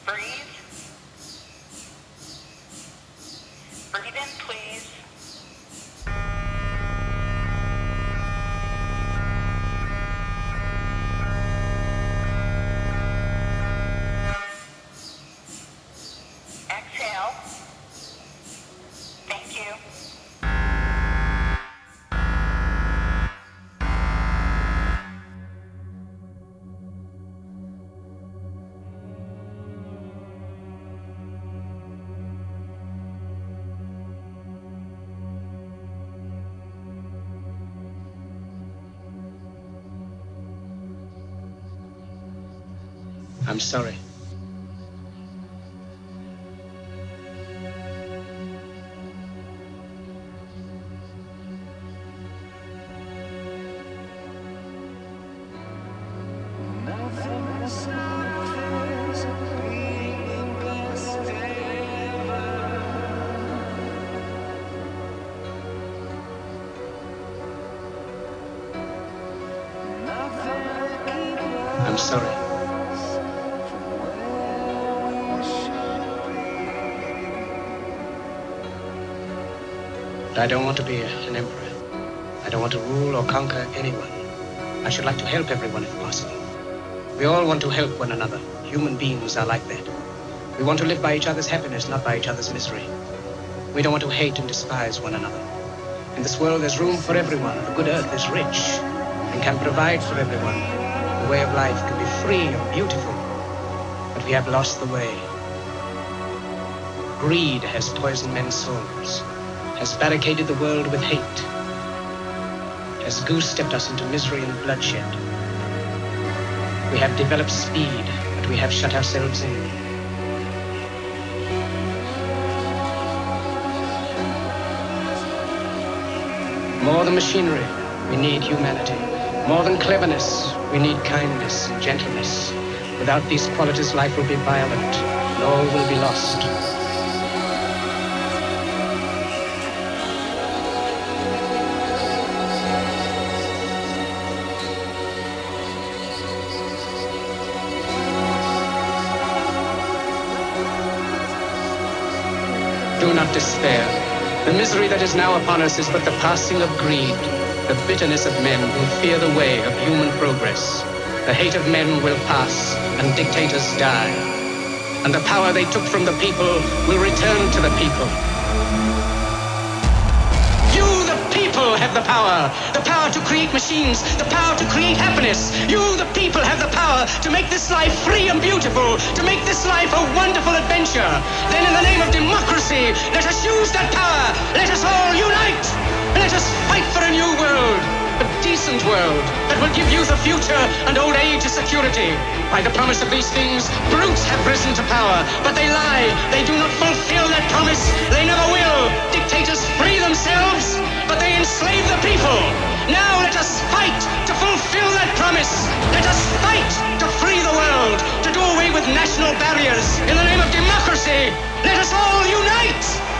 Breathe. Breathe in, please. Exhale. Thank you. I'm sorry. I'm sorry. But I don't want to be an emperor. I don't want to rule or conquer anyone. I should like to help everyone if possible. We all want to help one another. Human beings are like that. We want to live by each other's happiness, not by each other's misery. We don't want to hate and despise one another. In this world, there's room for everyone. The good earth is rich and can provide for everyone. The way of life can be free and beautiful, but we have lost the way. Greed has poisoned men's souls, has barricaded the world with hate, has goose-stepped us into misery and bloodshed. We have developed speed, but we have shut ourselves in. More than machinery, we need humanity. More than cleverness, we need kindness and gentleness. Without these qualities, life will be violent, and all will be lost. Do not despair. The misery that is now upon us is but the passing of greed, the bitterness of men who fear the way of human progress. The hate of men will pass, and dictators die. And the power they took from the people will return to the people. You, the people, have the power to create machines, the power to create happiness. You, the people, have the power to make this life free and beautiful, to make this life a wonderful adventure. Then in the name of democracy, let us use that power. Let us all unite, and let us fight for a new world, a decent world that will give youth a future and old age a security. By the promise of these things, brutes have risen to power, but they lie. They do not fulfill that promise. They never will. Dictators free themselves, but they enslave the people. Now let us fight to fulfill that promise. Let us fight to free the world, to do away with national barriers. In the name of democracy, let us all